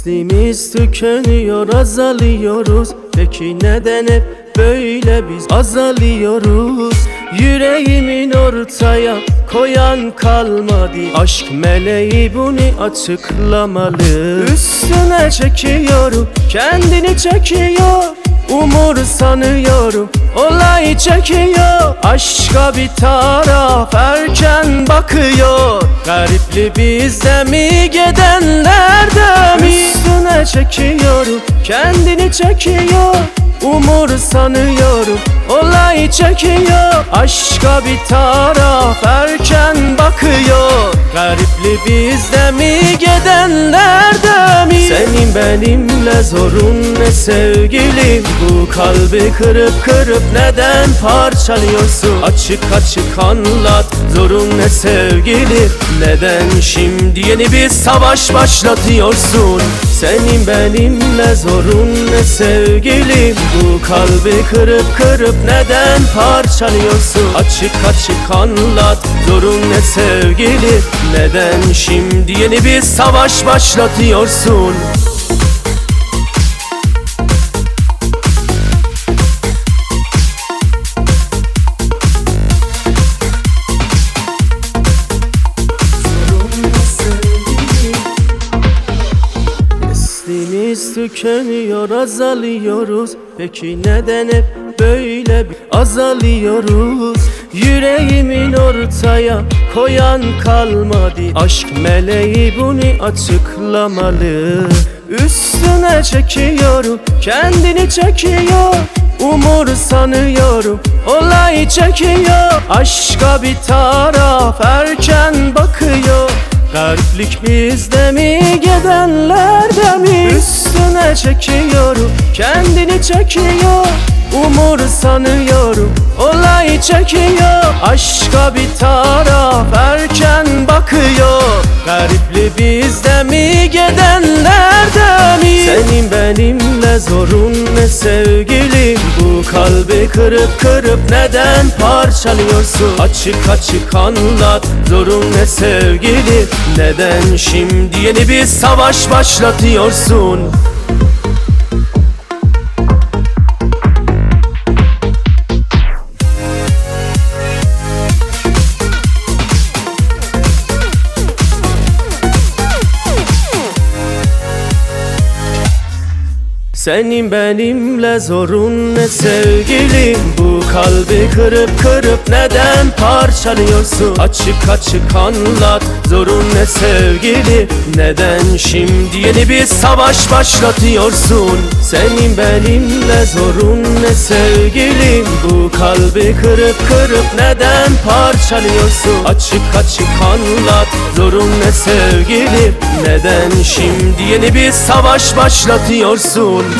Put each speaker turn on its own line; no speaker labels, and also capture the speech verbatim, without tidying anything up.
Neslimiz tükeniyor, azalıyoruz. Peki neden hep böyle biz azalıyoruz? Yüreğimin ortaya koyan kalmadı. Aşk meleği bunu açıklamalı. Üstüne çekiyorum, kendini çekiyor. Umursanıyorum, olay çekiyor. Aşka bir taraf erken bakıyor. Garipli bizde mi, gidenlerde mi? Üstüne çekiyorum, kendini çekiyor. Umursanıyorum, olay çekiyor. Aşka bir taraf erken bakıyor. Garipli bizde mi, gidenlerde mi? Senin benimle zorun ne sevgilim? Bu kalbi kırıp kırıp neden parçalıyorsun? Açık açık anlat, zorun ne sevgilim? Neden şimdi yeni bir savaş başlatıyorsun? Senin benimle zorun ne sevgilim? Bu kalbi kırıp kırıp neden parçalıyorsun? Açık açık anlat, zorun ne sevgilim? Neden şimdi yeni bir savaş başlatıyorsun? Neslimiz tükeniyor, azalıyoruz. Peki neden hep böyle bir azalıyoruz? Yüreğimin ortaya koyan kalmadı. Aşk meleği bunu açıklamalı. Üstüne çekiyorum, kendini çekiyor. Umursanıyorum, olay çekiyor. Aşka bir taraf erken bakıyor. Gariplik bizde mi, gidenlerde mi? Üstüne çekiyorum, kendini çekiyor. Umursanıyorum, olay çekiyor. Aşka bir taraf erken bakıyor. Garipli bizde mi, gidenlerde mi? Senin benimle zorun ne sevgilim? Bu kalbi kırıp kırıp neden parçalıyorsun? Açık açık anlat, zorun ne sevgilim? Neden şimdi yeni bir savaş başlatıyorsun? Senin benimle zorun ne sevgilim? Bu kalbi kırıp kırıp neden parçalıyorsun? Açık açık anlat, zorun ne sevgilim? Neden şimdi yeni bir savaş başlatıyorsun? Senin benimle zorun ne sevgilim? Bu kalbi kırıp kırıp neden parçalıyorsun? Açık açık anlat, zorun ne sevgilim? Neden şimdi yeni bir savaş başlatıyorsun?